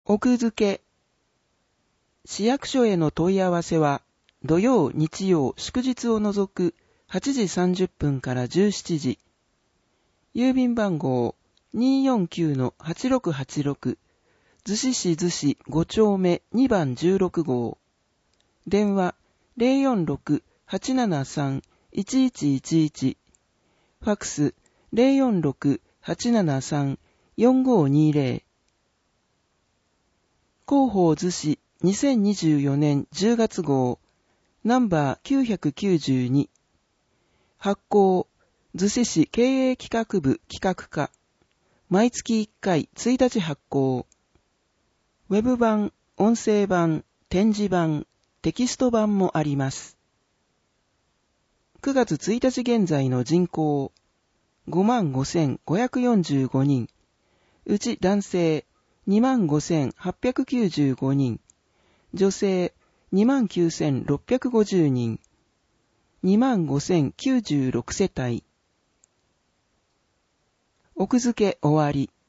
奥付け。市役所への問い合わせは、土曜、日曜、祝日を除く8時30分から17時。郵便番号 249-8686。逗子市逗子5丁目2番16号。電話 046-873-1111。ファクス 046-873-4520。広報逗子2024年10月号ナンバー992。発行逗子市経営企画部企画課。毎月1回1日発行。ウェブ版、音声版、展示版、テキスト版もあります。9月1日現在の人口 55,545 人。うち男性 25,895 人。女性 29,650 人。25,096 世帯。奥付け終わり。